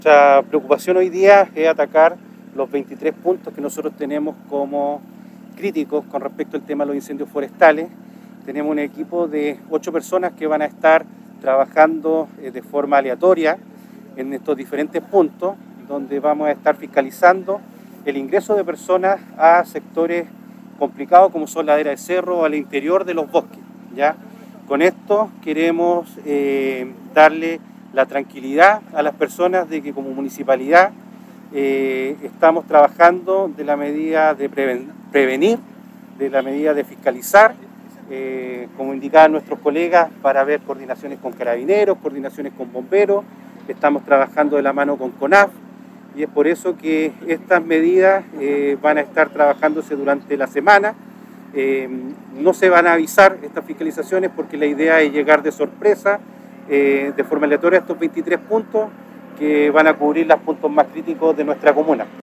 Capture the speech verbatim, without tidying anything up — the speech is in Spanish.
Nuestra preocupación hoy día es atacar los veintitrés puntos que nosotros tenemos como críticos con respecto al tema de los incendios forestales. Tenemos un equipo de ocho personas que van a estar trabajando de forma aleatoria en estos diferentes puntos, donde vamos a estar fiscalizando el ingreso de personas a sectores complicados como son laderas de cerro o al interior de los bosques, ¿ya? Con esto queremos eh, darle la tranquilidad a las personas de que como municipalidad eh, estamos trabajando de la medida de preven prevenir, de la medida de fiscalizar, eh, como indicaban nuestros colegas, para ver coordinaciones con carabineros, coordinaciones con bomberos. Estamos trabajando de la mano con CONAF y es por eso que estas medidas eh, van a estar trabajándose durante la semana. Eh, no se van a avisar estas fiscalizaciones porque la idea es llegar de sorpresa, eh, de forma aleatoria a estos veintitrés puntos que van a cubrir los puntos más críticos de nuestra comuna.